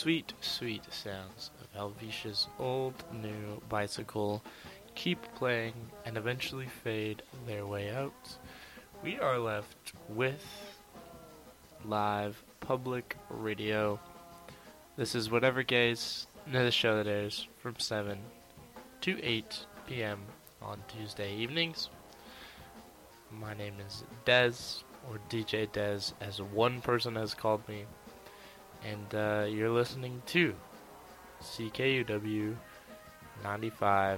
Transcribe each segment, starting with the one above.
sweet, sweet sounds of Helvetia's old, new bicycle keep playing and eventually fade their way out, we are left with live public radio. This is Whatever Gays, the show that airs from 7 to 8 p.m. on Tuesday evenings. My name is Dez, or DJ Dez, as one person has called me. And you're listening to CKUW 95.9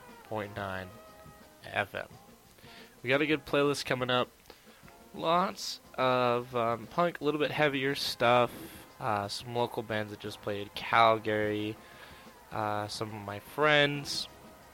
FM. We got a good playlist coming up. Lots of punk, a little bit heavier stuff. Some local bands that just played Calgary. Some of my friends.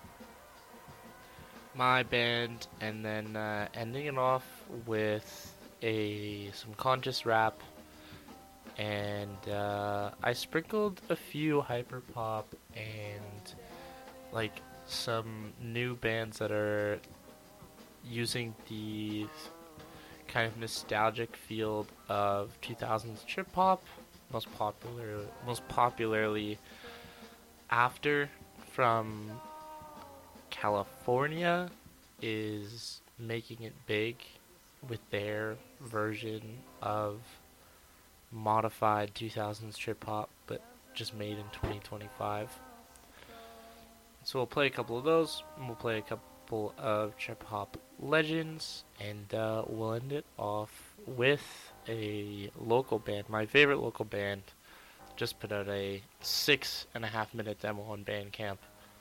My band. And then ending it off with some conscious rap. And I sprinkled a few hyperpop and like some new bands that are using the kind of nostalgic field of 2000s trip hop, most popularly After from California is making it big with their version of modified 2000s trip hop, but just made in 2025. So we'll play a couple of those, and we'll play a couple of trip hop legends, and we'll end it off with a local band. My favorite local band just put out a 6.5 minute demo on Bandcamp,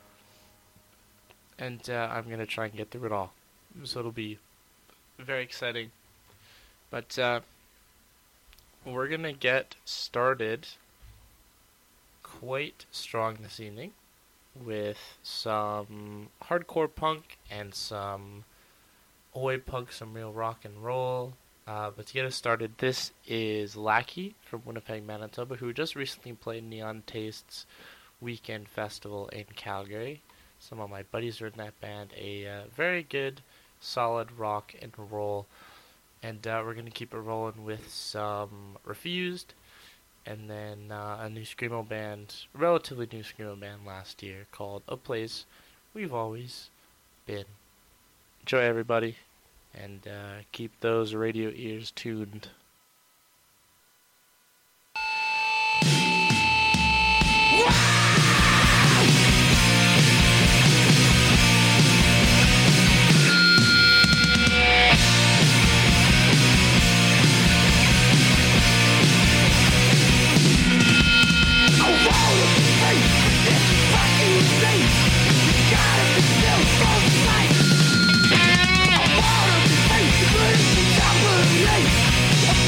and I'm gonna try and get through it all. So it'll be very exciting. But we're going to get started quite strong this evening with some hardcore punk and some oi punk, some real rock and roll. But to get us started, this is Lackey from Winnipeg, Manitoba, who just recently played Neon Tastes Weekend Festival in Calgary. Some of my buddies are in that band. A very good, solid rock and roll. And we're going to keep it rolling with some Refused, and then a new Screamo band, relatively new Screamo band last year called A Place We've Always Been. Enjoy, everybody, and keep those radio ears tuned. I wanna be free, but it's a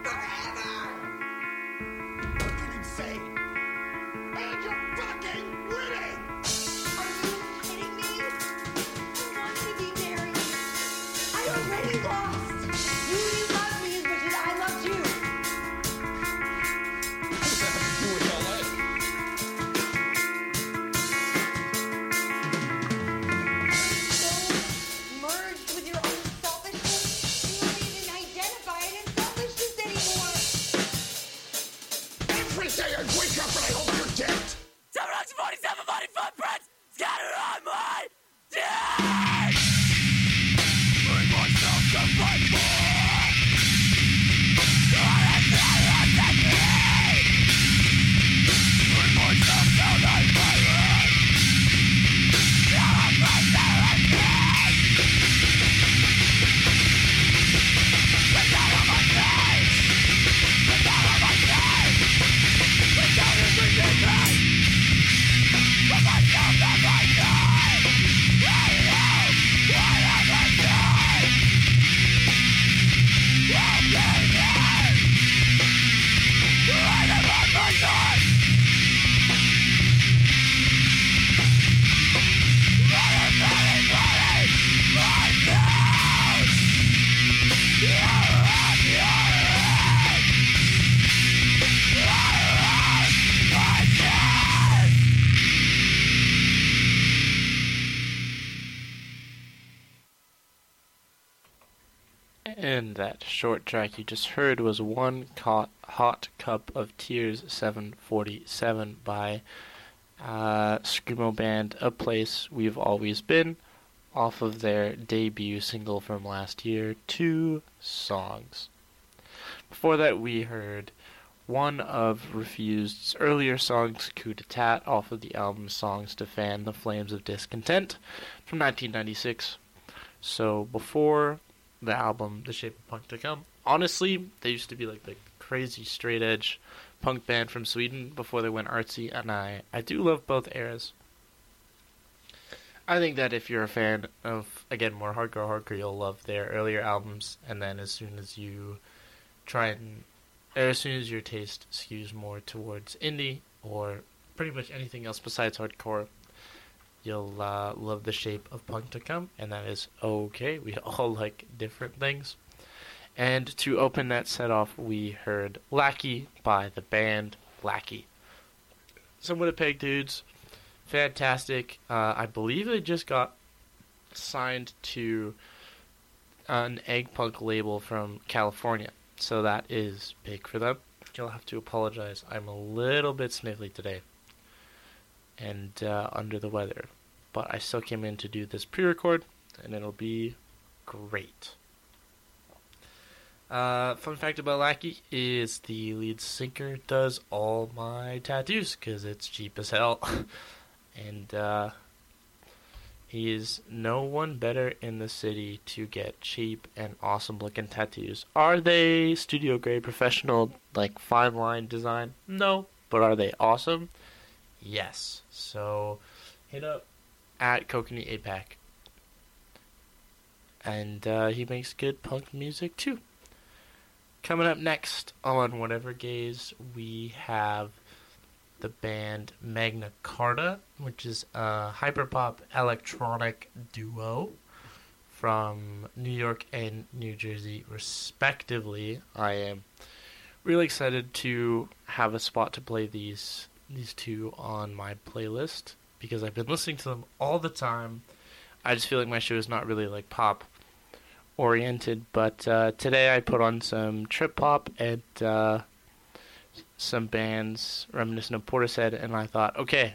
forever! Fucking insane! And you're fucking winning! Are you kidding me? I want to be married. I already lost. You didn't love me as much as I loved you. What does that have to do with LA? So merged with your own selfishness, you don't even identify it as selfishness anymore. Every day I wake up and I hope you're dead! 747 body footprints scattered on my dead! Bring myself to fight for! Bring myself to the virus! And that short track you just heard was Hot Cup of Tears 747 by Screamo band A Place We've Always Been, off of their debut single from last year, Two Songs. Before that we heard one of Refused's earlier songs, Coup d'etat, off of the album Songs to Fan the Flames of Discontent from 1996. So before the album The Shape of Punk to Come, honestly, they used to be like the crazy straight edge punk band from Sweden before they went artsy, and I do love both eras. I think that if you're a fan of, again, more hardcore, you'll love their earlier albums, and then as soon as you as soon as your taste skews more towards indie or pretty much anything else besides hardcore, you'll love The Shape of Punk to Come, and that is okay. We all like different things. And to open that set off, we heard Lackey by the band Lackey. Some Winnipeg dudes, fantastic. I believe they just got signed to an egg punk label from California, so that is big for them. You'll have to apologize. I'm a little bit sniffly today and under the weather, but I still came in to do this pre-record, and it'll be great. Fun fact about Lackey is the lead singer does all my tattoos because it's cheap as hell. And he is no one better in the city to get cheap and awesome looking tattoos. Are they studio grade professional, like fine line design? No. But are they awesome? Yes. So hit up at Kokanee APAC. And he makes good punk music too. Coming up next on Whatever Gaze, we have the band Magna Carta, which is a hyperpop electronic duo from New York and New Jersey, respectively. I am really excited to have a spot to play these two on my playlist because I've been listening to them all the time. I just feel like my show is not really like pop oriented, but today I put on some trip hop and some bands reminiscent of Portishead, and I thought, okay,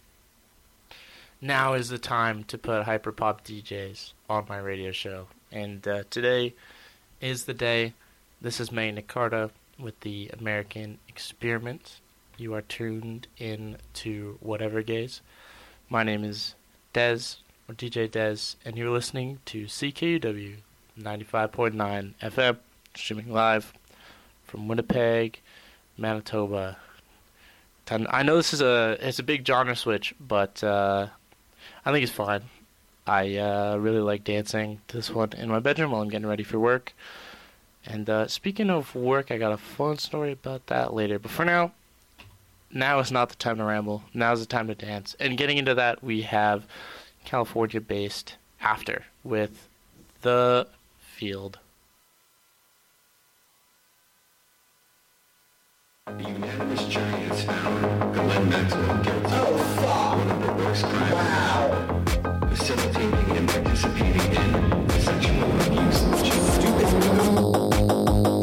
now is the time to put hyperpop DJs on my radio show. And today is the day. This is Magna Carta with the American Experiment. You are tuned in to Whatever Gaze. My name is Dez, or DJ Dez, and you're listening to CKUW 95.9 FM, streaming live from Winnipeg, Manitoba. I know this is it's a big genre switch, but I think it's fine. I really like dancing to this one in my bedroom while I'm getting ready for work, And speaking of work, I got a fun story about that later. But for now is not the time to ramble. Now is the time to dance. And getting into that, we have California-based After with The Field. The unanimous jury has found Ghislaine Maxwell guilty. One of the worst crimes. Facilitating and participating in sexual abuse of children.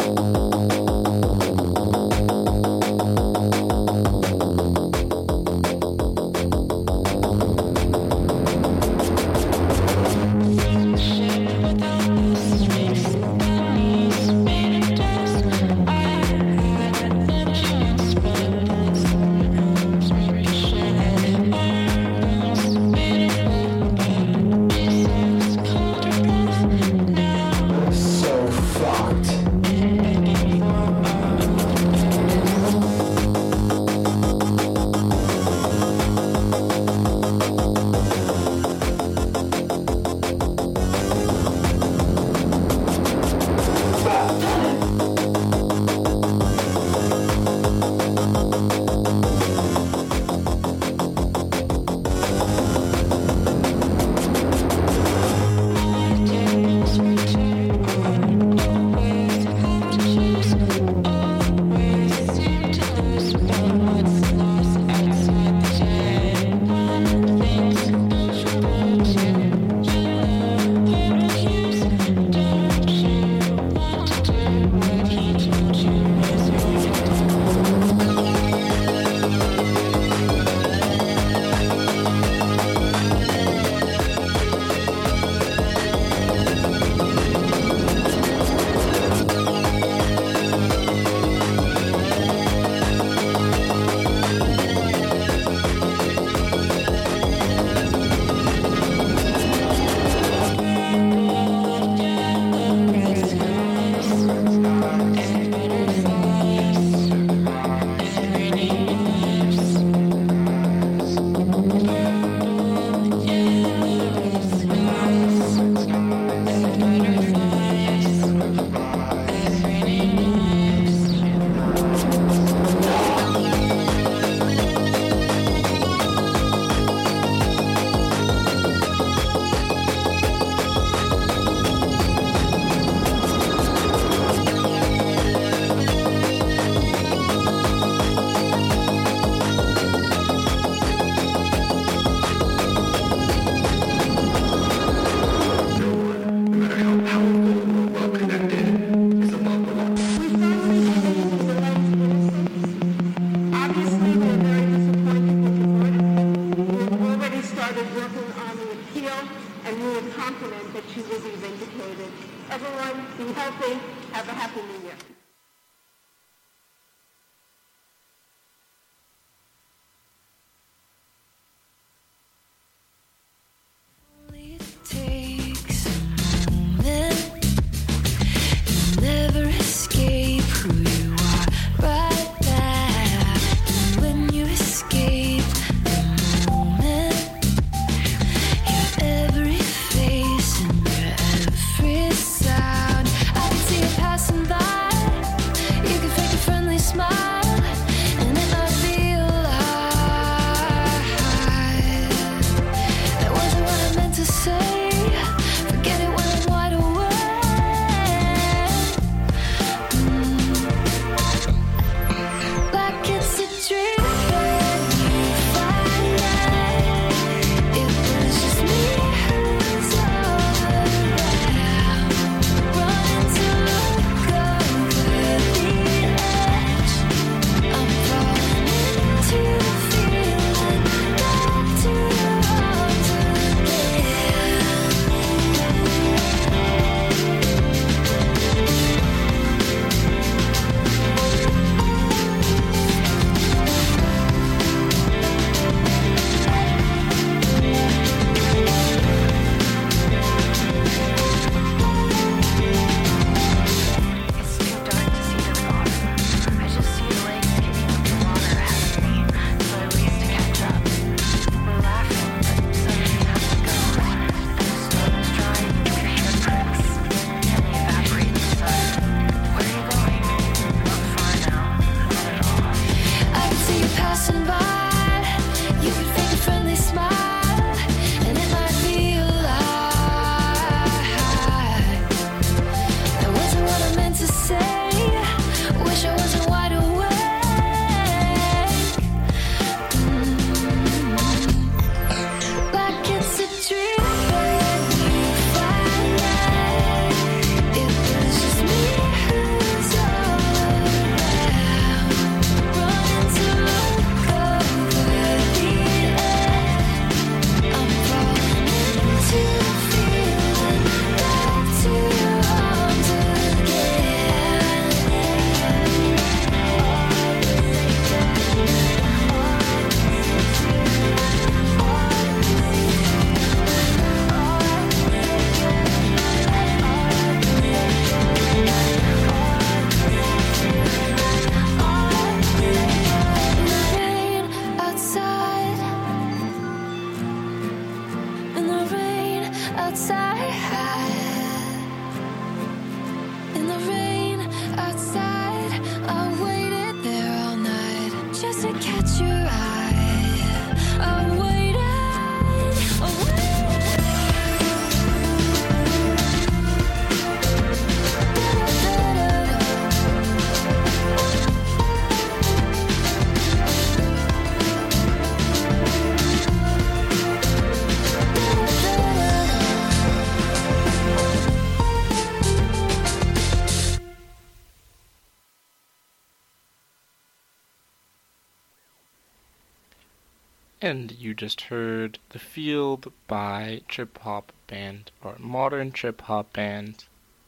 And you just heard The Field by trip hop band, or modern trip hop band,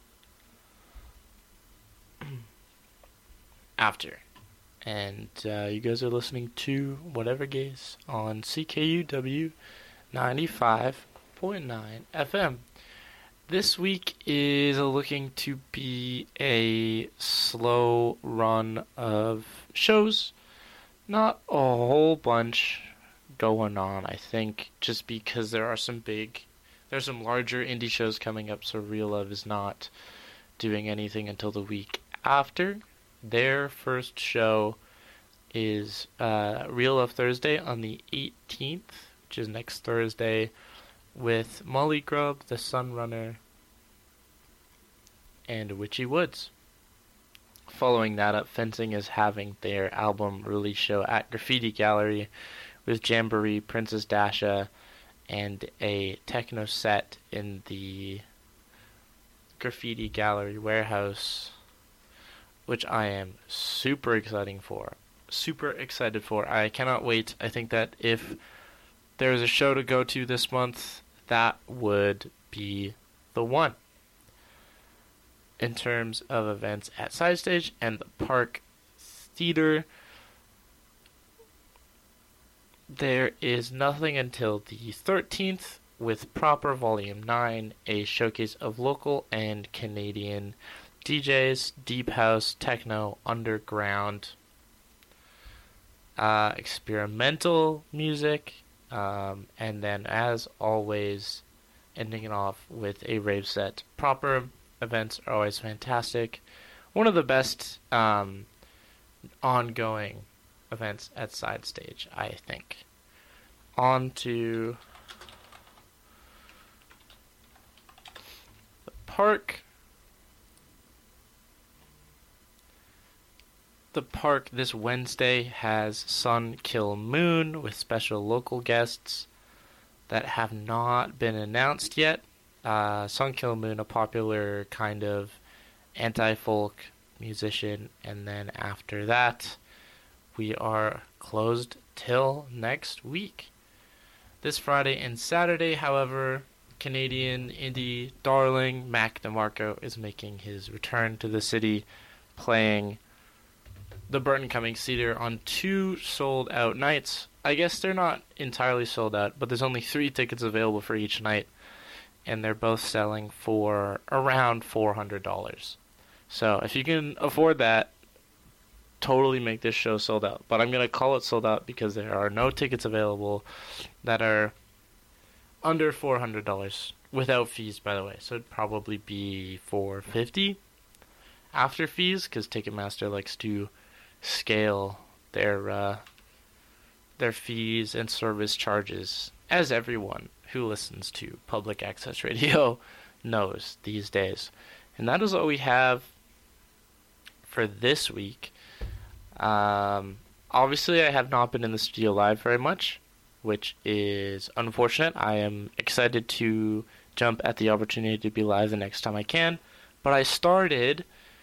After. And you guys are listening to Whatever Gaze on CKUW 95.9 FM. This week is looking to be a slow run of shows. Not a whole bunch going on, I think, just because there's some larger indie shows coming up, so Real Love is not doing anything until the week after. Their first show is Real Love Thursday on the 18th, which is next Thursday, with Molly Grub, The Sunrunner, and Witchy Woods. Following that up, Fencing is having their album release show at Graffiti Gallery with Jamboree, Princess Dasha, and a techno set in the Graffiti Gallery warehouse, which I am super excited for. I cannot wait. I think that if there's a show to go to this month, that would be the one. In terms of events at Side Stage and the Park Theater, there is nothing until the 13th with Proper Volume 9, a showcase of local and Canadian DJs, deep house, techno, underground, experimental music, and then as always ending it off with a rave set. Proper events are always fantastic. One of the best ongoing events at Side Stage, I think. On to the Park. The Park this Wednesday has Sun Kill Moon with special local guests that have not been announced yet. Sun Kill Moon, a popular kind of anti-folk musician, and then after that, we are closed till next week. This Friday and Saturday, however, Canadian indie darling Mac DeMarco is making his return to the city, playing the Burton Cummings Theater on 2 sold-out nights. I guess they're not entirely sold out, but there's only 3 tickets available for each night, and they're both selling for around $400. So if you can afford that, totally make this show sold out. But I'm going to call it sold out because there are no tickets available that are under $400 without fees, by the way. So it'd probably be $450 after fees, because Ticketmaster likes to scale their fees and service charges, as everyone who listens to public access radio knows these days. And that is all we have for this week. Obviously, I have not been in the studio live very much, which is unfortunate. I am excited to jump at the opportunity to be live the next time I can. But I started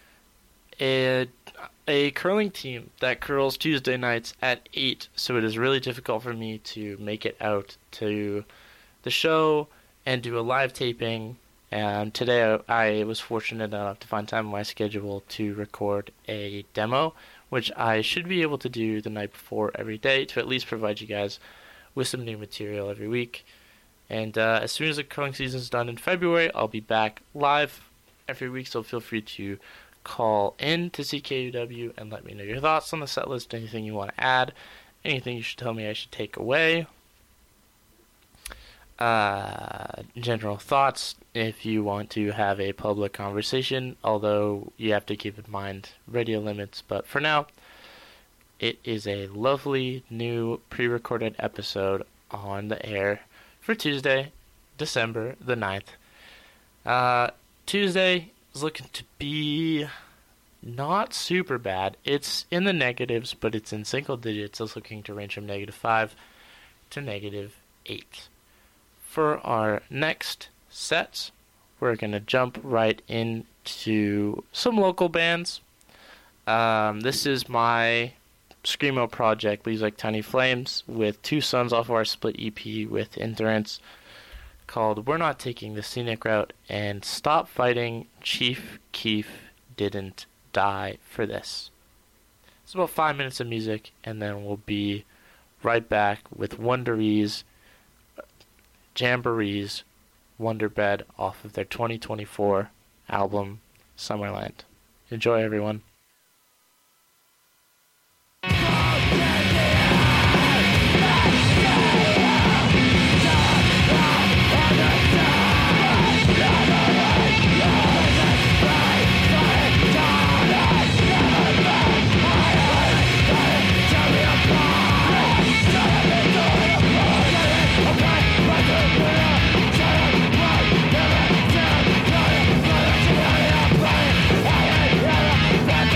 a curling team that curls Tuesday nights at 8, so it is really difficult for me to make it out to the show and do a live taping. And today I was fortunate enough to find time in my schedule to record a demo, which I should be able to do the night before every day to at least provide you guys with some new material every week. And as soon as the curling season is done in February, I'll be back live every week, so feel free to call in to CKUW and let me know your thoughts on the set list, anything you want to add, anything you should tell me I should take away. General thoughts if you want to have a public conversation, although you have to keep in mind radio limits. But for now, it is a lovely new pre-recorded episode on the air for Tuesday, December the 9th. Tuesday is looking to be not super bad. It's in the negatives, but it's in single digits. It's looking to range from -5 to -8. For our next sets, we're going to jump right into some local bands. This is my screamo project, Leaves Like Tiny Flames, with two sons off of our split EP with Endurance, called We're Not Taking the Scenic Route, and Stop Fighting, Chief Keef Didn't Die for this. It's about 5 minutes of music, and then we'll be right back with Wondery's Jamboree's Wonderbed off of their 2024 album Summerland. Enjoy, everyone. Back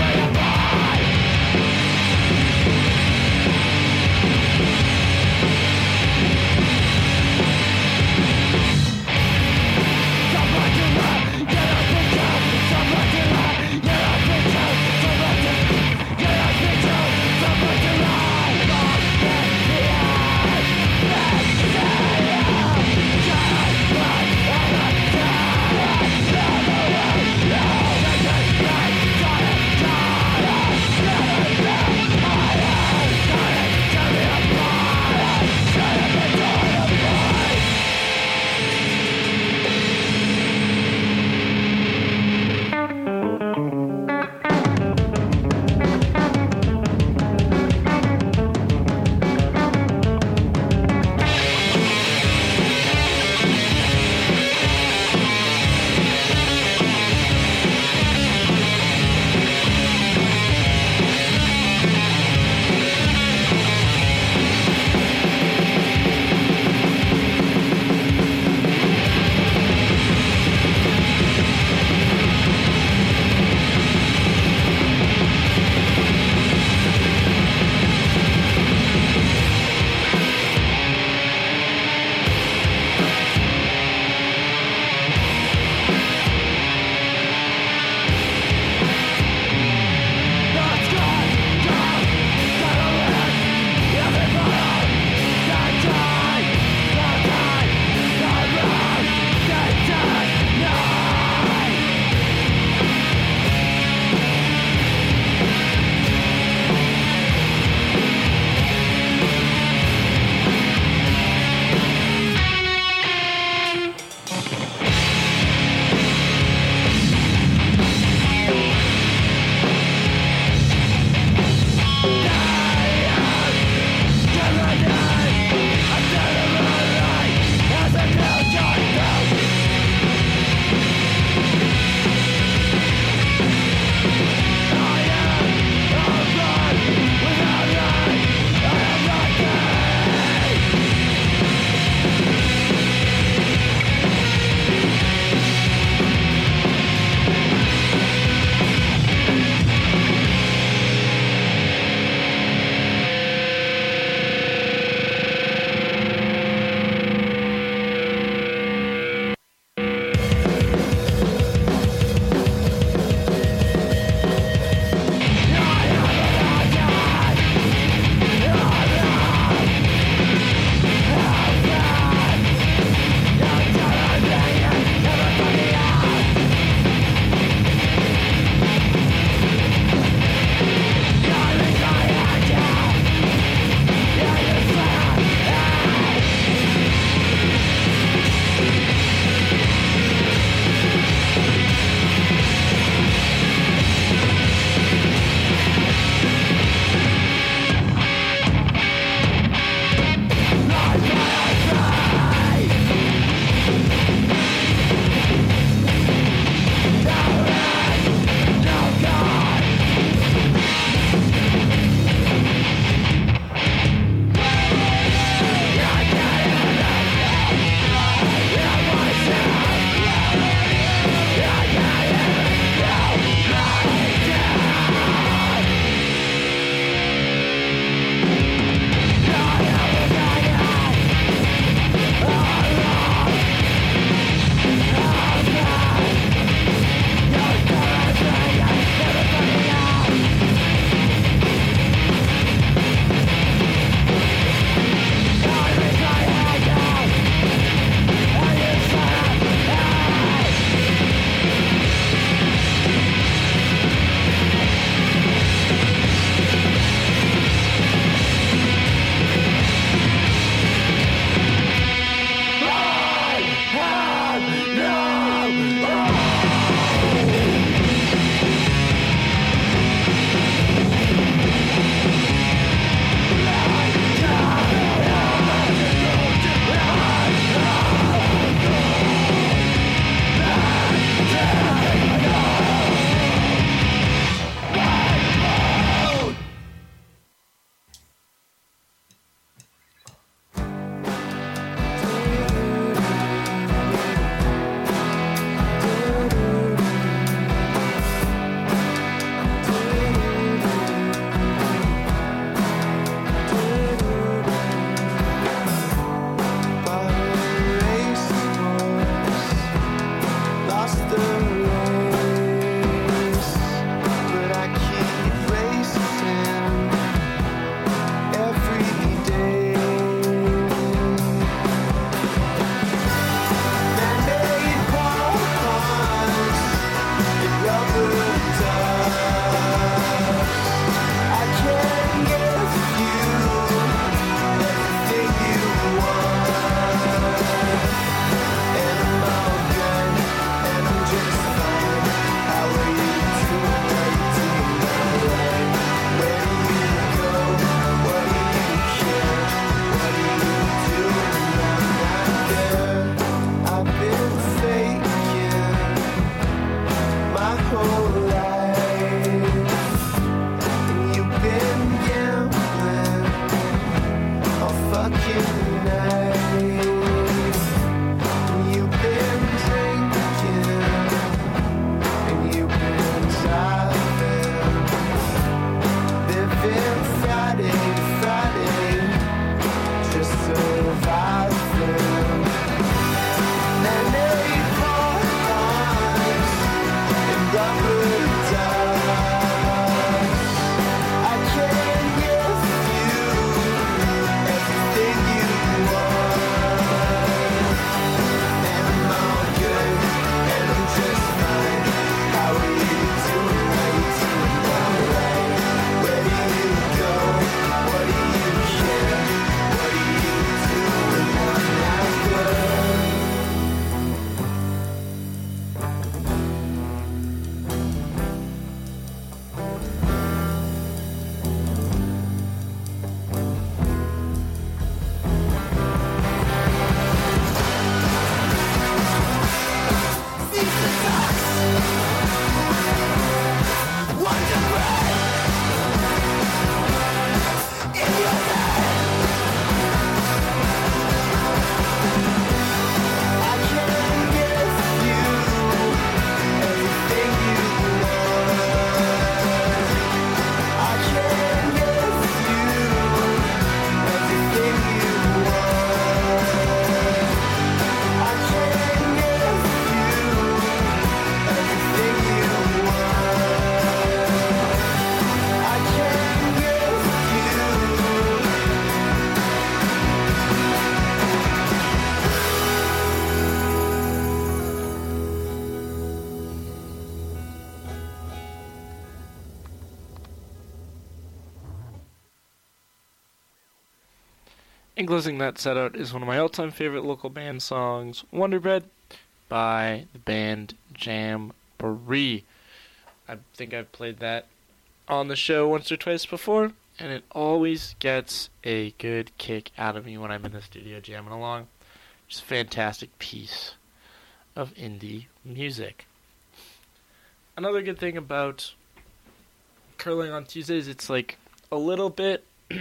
And closing that set out is one of my all-time favorite local band songs, Wonder Bread, by the band Jamboree. I think I've played that on the show once or twice before, and it always gets a good kick out of me when I'm in the studio jamming along. Just a fantastic piece of indie music. Another good thing about curling on Tuesdays, it's like a little bit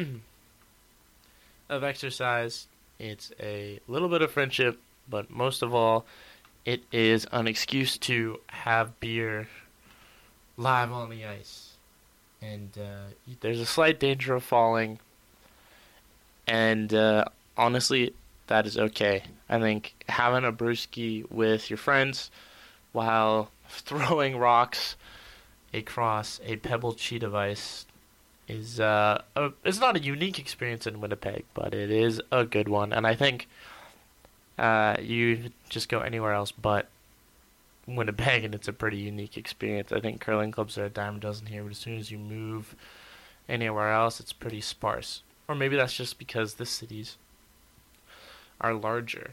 of exercise, it's a little bit of friendship, but most of all, it is an excuse to have beer live on the ice. And there's a slight danger of falling, and honestly, that is okay. I think having a brewski with your friends while throwing rocks across a pebbled sheet of ice is it's not a unique experience in Winnipeg, but it is a good one. And I think you just go anywhere else but Winnipeg, and it's a pretty unique experience. I think curling clubs are a dime a dozen here, but as soon as you move anywhere else, it's pretty sparse. Or maybe that's just because the cities are larger.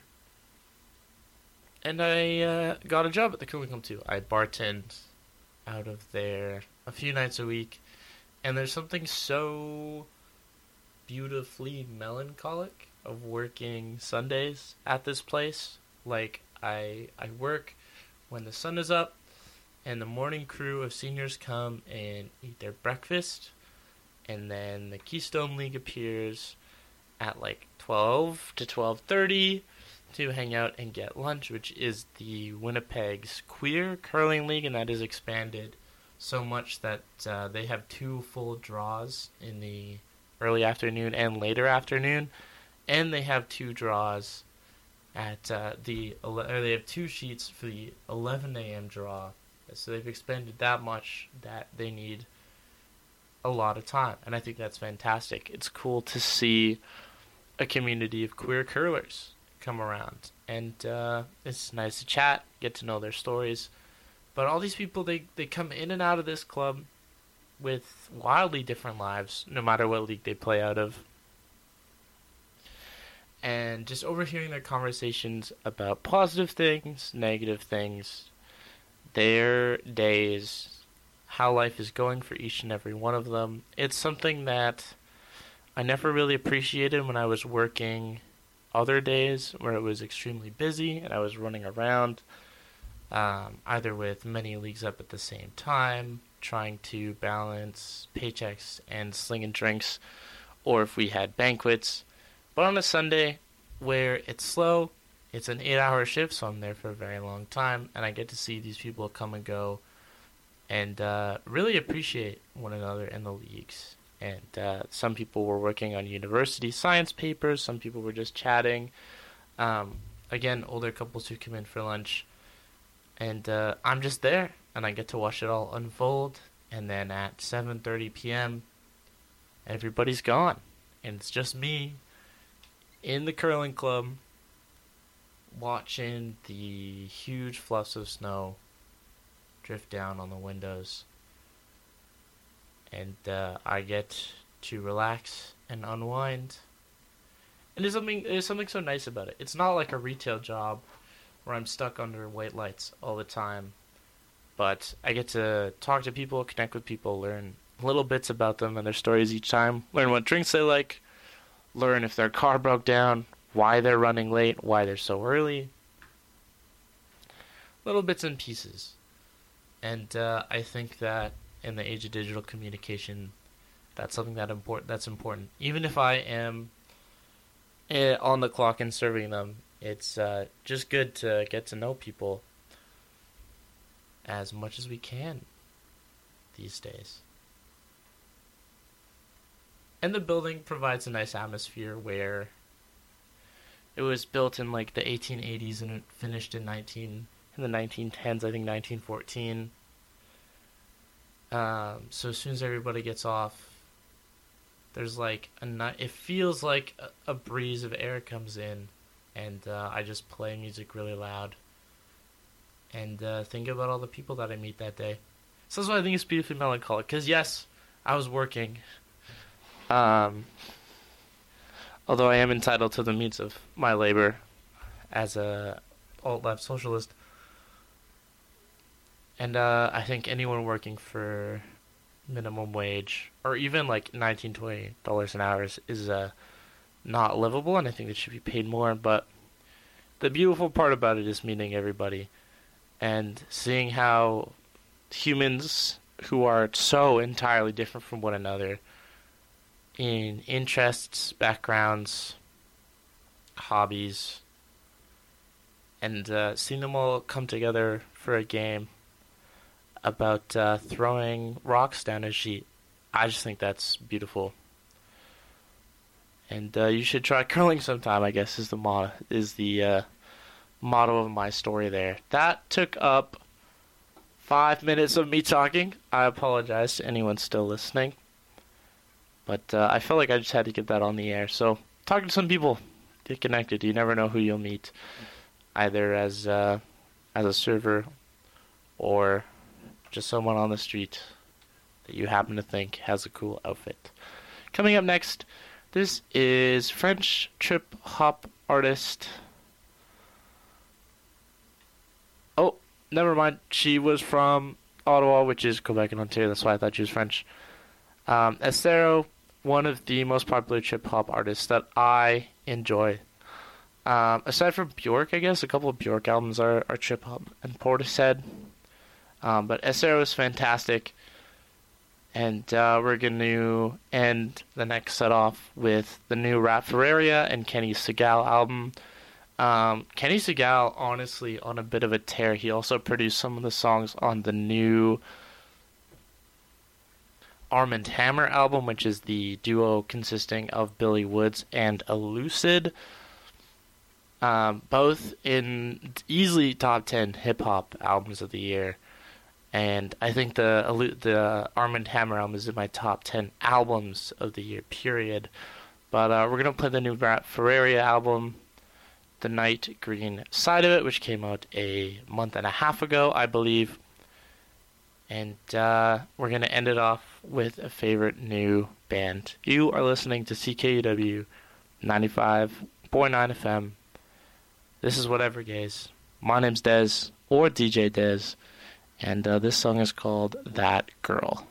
And I got a job at the curling club too. I bartend out of there a few nights a week, and there's something so beautifully melancholic of working Sundays at this place. Like, I work when the sun is up, and the morning crew of seniors come and eat their breakfast, and then the Keystone League appears at like 12 to 12:30 to hang out and get lunch, which is the Winnipeg's queer curling league, and that is expanded so much that they have 2 full draws in the early afternoon and later afternoon, and they have 2 draws at they have 2 sheets for the 11 a.m. draw. So they've expanded that much that they need a lot of time, and I think that's fantastic. It's cool to see a community of queer curlers come around, and it's nice to chat, get to know their stories. But all these people, they come in and out of this club with wildly different lives, no matter what league they play out of. And just overhearing their conversations about positive things, negative things, their days, how life is going for each and every one of them. It's something that I never really appreciated when I was working other days where it was extremely busy and I was running around, either with many leagues up at the same time, trying to balance paychecks and slinging drinks, or if we had banquets. But on a Sunday where it's slow, it's an 8-hour shift, so I'm there for a very long time, and I get to see these people come and go and really appreciate one another in the leagues. And some people were working on university science papers, some people were just chatting. Again, older couples who come in for lunch, and I'm just there, and I get to watch it all unfold. And then at 7:30 p.m., everybody's gone, and it's just me in the curling club watching the huge fluffs of snow drift down on the windows. And I get to relax and unwind. And there's something so nice about it. It's not like a retail job where I'm stuck under white lights all the time. But I get to talk to people, connect with people, learn little bits about them and their stories each time. Learn what drinks they like. Learn if their car broke down, why they're running late, why they're so early. Little bits and pieces. And I think that in the age of digital communication, that's something that's important. Even if I am on the clock and serving them, it's just good to get to know people as much as we can these days. And the building provides a nice atmosphere where it was built in like the 1880s and it finished in the 1910s, I think 1914. So as soon as everybody gets off, there's like it feels like a breeze of air comes in, and I just play music really loud and think about all the people that I meet that day. So that's why I think it's beautifully melancholic. Because yes, I was working Although I am entitled to the means of my labor as a alt-left socialist. And I think anyone working for minimum wage, or even like $19, $20 an hour is not livable, and I think it should be paid more. But the beautiful part about it is meeting everybody and seeing how humans who are so entirely different from one another in interests, backgrounds, hobbies, and seeing them all come together for a game about throwing rocks down a sheet. I just think that's beautiful. And you should try curling sometime, I guess, is the motto of my story there. That took up 5 minutes of me talking. I apologize to anyone still listening. But I felt like I just had to get that on the air. So, talk to some people. Get connected. You never know who you'll meet. Either as a server or just someone on the street that you happen to think has a cool outfit. Coming up next, this is French trip hop artist. Oh, never mind. She was from Ottawa, which is Quebec and Ontario. That's why I thought she was French. Estero, one of the most popular trip hop artists that I enjoy. Aside from Bjork, I guess, a couple of Bjork albums are trip hop and Portishead. But Estero is fantastic. And we're going to end the next set off with the new Rap Ferraria and Kenny Segal album. Kenny Segal, honestly, on a bit of a tear. He also produced some of the songs on the new Armand Hammer album, which is the duo consisting of Billy Woods and Elucid. Both in easily top 10 hip-hop albums of the year. And I think the Armand Hammer album is in my top 10 albums of the year, period. But we're going to play the new Rap Ferraria album, The Night Green Side of It, which came out a month and a half ago, I believe. And we're going to end it off with a favorite new band. You are listening to CKUW 95.9 FM. This is Whatever Gaze. My name's Dez, or DJ Dez. And this song is called That Girl.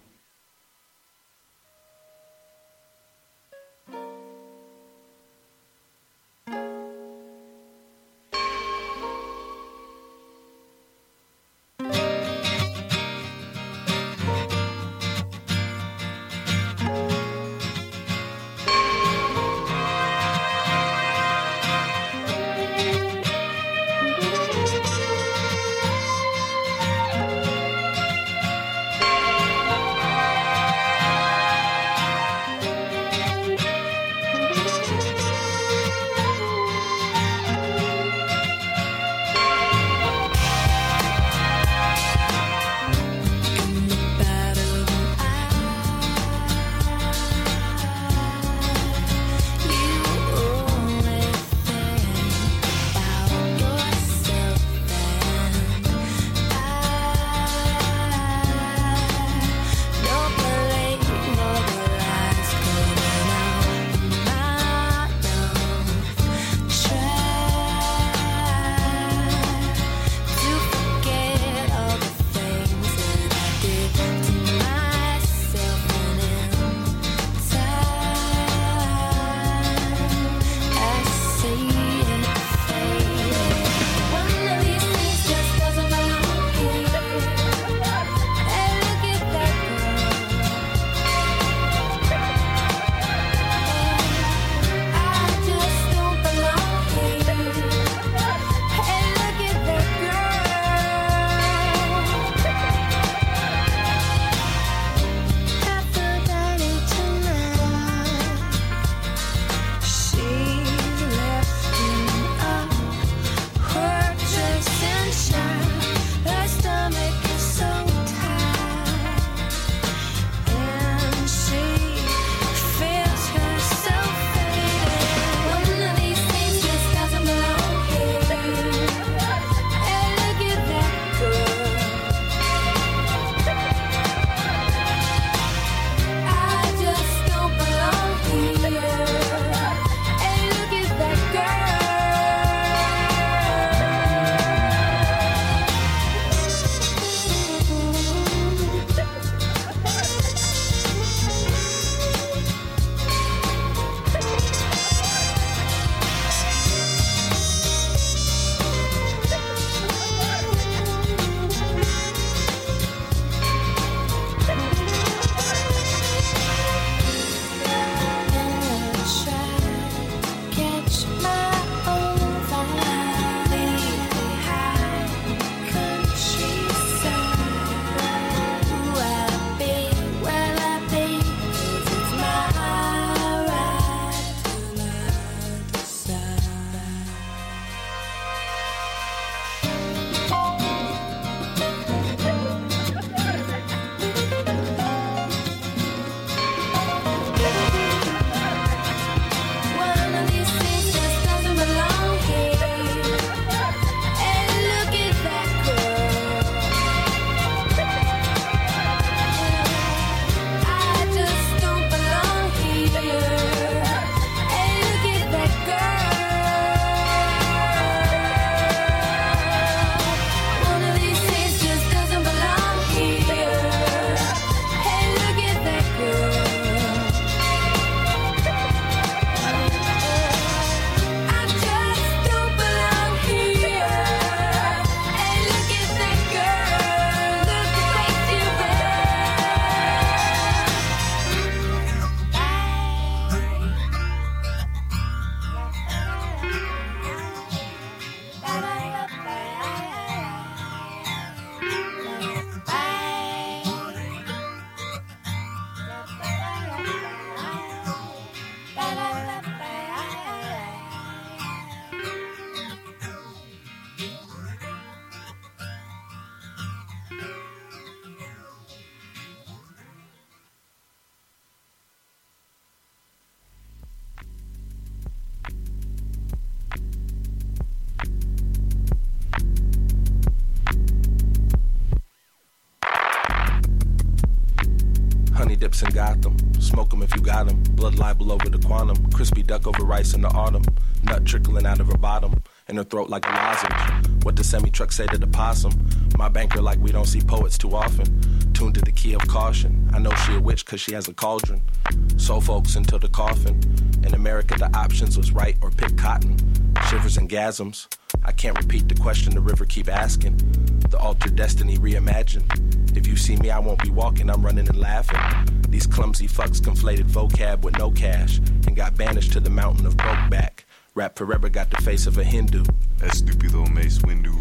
Crips in Gotham. Smoke 'em if you got 'em. Blood libel over the quantum. Crispy duck over rice in the autumn. Nut trickling out of her bottom. In her throat like a lozenge. What the semi-truck say to the possum? My banker like we don't see poets too often. Tuned to the key of caution. I know she a witch cause she has a cauldron. Soul folks until the coffin. In America the options was right or pick cotton. Shivers and gasms. I can't repeat the question the river keep asking. The altered destiny reimagined. If you see me, I won't be walking, I'm running and laughing. These clumsy fucks conflated vocab with no cash and got banished to the mountain of Brokeback. Rap forever got the face of a Hindu. Estúpido Mace Windu.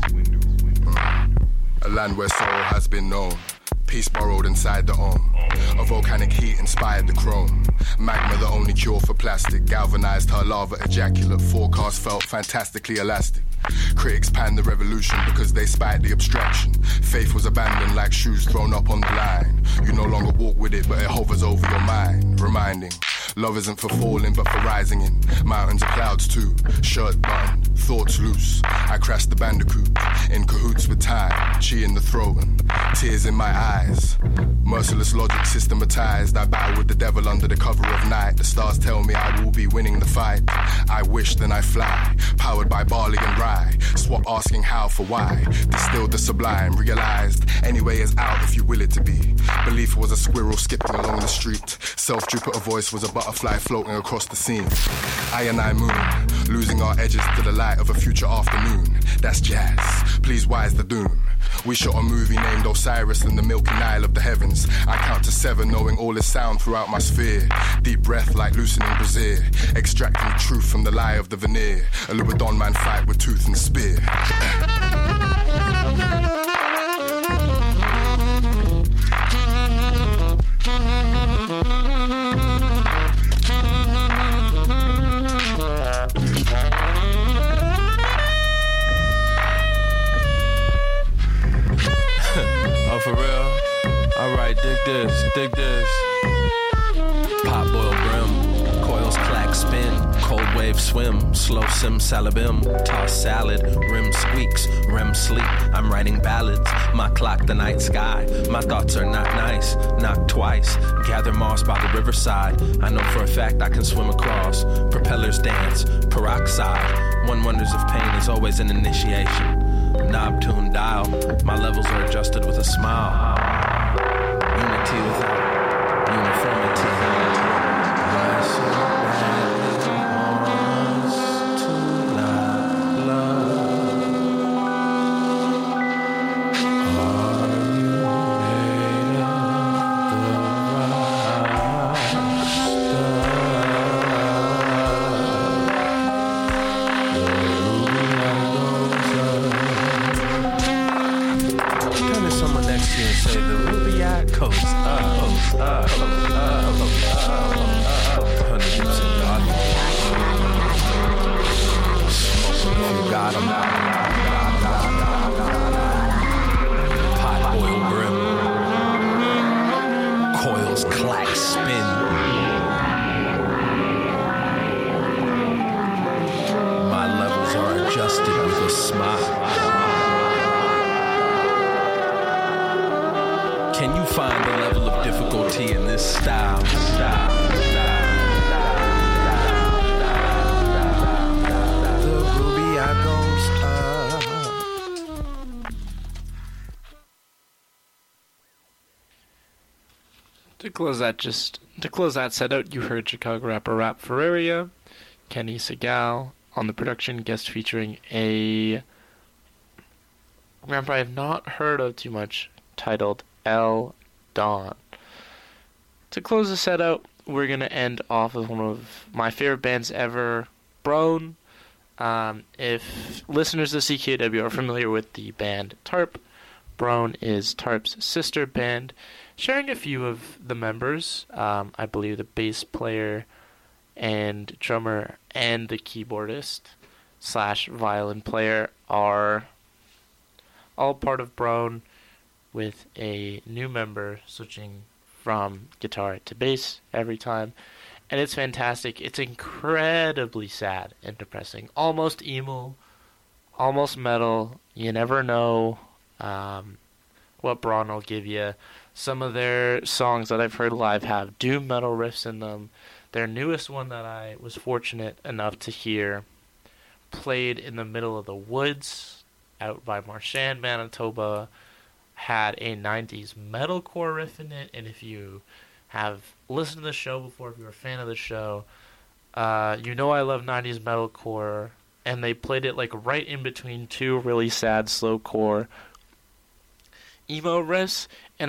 A land where sorrow has been known. Peace borrowed inside the ohm. A volcanic heat inspired the chrome. Magma the only cure for plastic. Galvanized her lava ejaculate. Forecast felt fantastically elastic. Critics panned the revolution because they spied the abstraction. Faith was abandoned like shoes thrown up on the line. You no longer walk with it, but it hovers over your mind, reminding love isn't for falling, but for rising in. Mountains of clouds too. Shirt button, thoughts loose. I crashed the bandicoot, in cahoots with time. Chi in the throat and tears in my eyes. Merciless logic systematized. I battle with the devil under the cover of night. The stars tell me I will be winning the fight. I wish, then I fly. Powered by barley and rye. Swap asking how for why. Distilled the sublime. Realized anyway is out if you will it to be. Belief was a squirrel skipping along the street. Self-Jupiter voice was a butterfly floating across the scene. I and I moon, losing our edges to the light of a future afternoon. That's jazz. Please, why is the doom? We shot a movie named Osiris in the Milky Nile of the heavens. I count to 7 knowing all is sound throughout my sphere. Deep breath like loosening brazier. Extracting truth from the lie of the veneer. A Louis man fight with tooth and spear. Oh, for real? Alright, dig this. Pot boil brim, coils clack spin, cold wave swim, slow sim salabim, toss salad, rim squeaks, rem sleep. I'm writing ballads, my clock the night sky. My thoughts are not nice, knock twice. Gather moss by the riverside. I know for a fact I can swim across. Propellers dance, peroxide. One wonders if pain is always an initiation. Knob tune dial, my levels are adjusted with a smile. Unity without uniformity. I so badly wants to not love. Are you made of the right stuff? Turn to someone next to you and say the ruby-eyed coast. 100 dips in God. Smoke you got 'em. Pot oil brim. Coils clack spin. My levels are adjusted with a smile. Can you find the level of difficulty in this style? The ruby eye goes up. To close that set out, you heard Chicago rapper Rap Ferreria, Kenny Segal on the production, guest featuring a rapper I have not heard of too much, titled L. Dawn. To close the set out, we're going to end off with one of my favorite bands ever, Broan. If listeners of CKW are familiar with the band Tarp, Broan is Tarp's sister band, sharing a few of the members. I believe the bass player and drummer and the keyboardist / violin player are all part of Broan, with a new member switching from guitar to bass every time. And it's fantastic. It's incredibly sad and depressing. Almost emo, almost metal. You never know what Broan will give you. some of their songs that I've heard live have doom metal riffs in them. Their newest one that I was fortunate enough to hear played in the middle of the woods out by Marchand, Manitoba, had a 90s metalcore riff in it. And if you have listened to the show before, if you're a fan of the show, you know I love 90s metalcore. And they played it like right in between two really sad slowcore emo riffs. And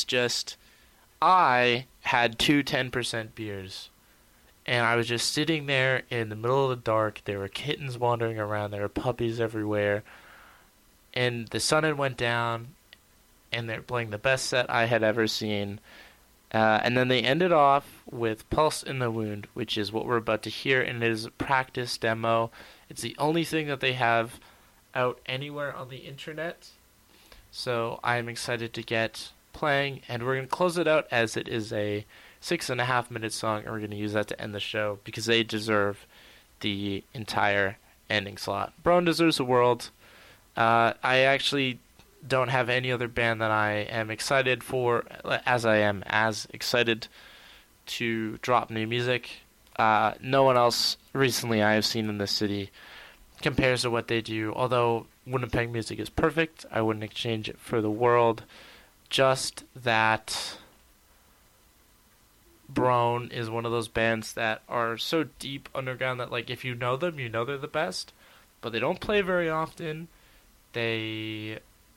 I had two 10% beers. And I was just sitting there in the middle of the dark. There were kittens wandering around. There were puppies everywhere. And the sun had went down. And they're playing the best set I had ever seen. And then they ended off with Pulse in the Wound, which is what we're about to hear. And it is a practice demo. It's the only thing that they have out anywhere on the internet. So I'm excited to get playing. And we're going to close it out as it is a 6.5-minute song, and we're going to use that to end the show because they deserve the entire ending slot. Brown deserves the world. I actually don't have any other band that I am excited for, as I am as excited to drop new music. No one else recently I have seen in this city compares to what they do. Although Winnipeg music is perfect, I wouldn't exchange it for the world. Just that Brown is one of those bands that are so deep underground that, like, if you know them, you know they're the best. But they don't play very often. This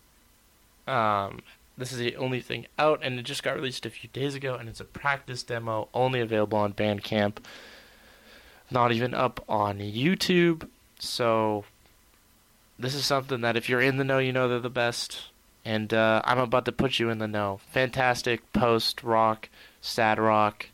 is the only thing out, and it just got released a few days ago, and it's a practice demo, only available on Bandcamp. Not even up on YouTube. So this is something that if you're in the know, you know they're the best. And I'm about to put you in the know. Fantastic post-rock, sad rock,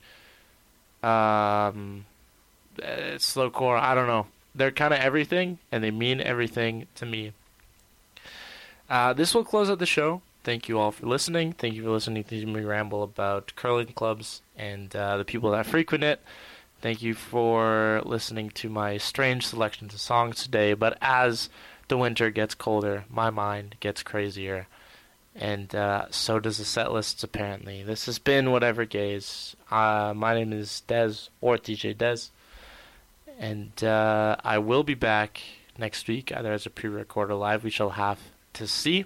slowcore, I don't know. They're kind of everything, and they mean everything to me. This will close out the show. Thank you all for listening. Thank you for listening to me ramble about curling clubs and the people that frequent it. Thank you for listening to my strange selections of songs today. But as the winter gets colder, my mind gets crazier. And so does the set lists, apparently. This has been Whatever Gaze. My name is Dez, or DJ Dez. And I will be back next week, either as a pre-record or live. We shall have to see.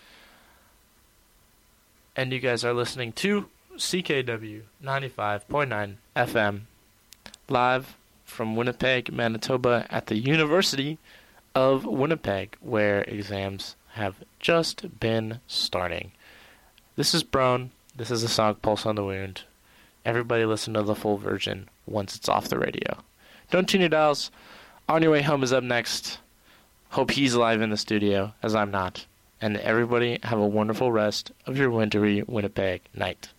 And you guys are listening to CKW 95.9 FM, live from Winnipeg, Manitoba, at the University of Winnipeg, where exams have just been starting. This is Brown. This is the song Pulse on the Wound. Everybody listen to the full version once it's off the radio. Don't tune your dials. On Your Way Home is up next. Hope he's live in the studio, as I'm not. And everybody have a wonderful rest of your wintry Winnipeg night.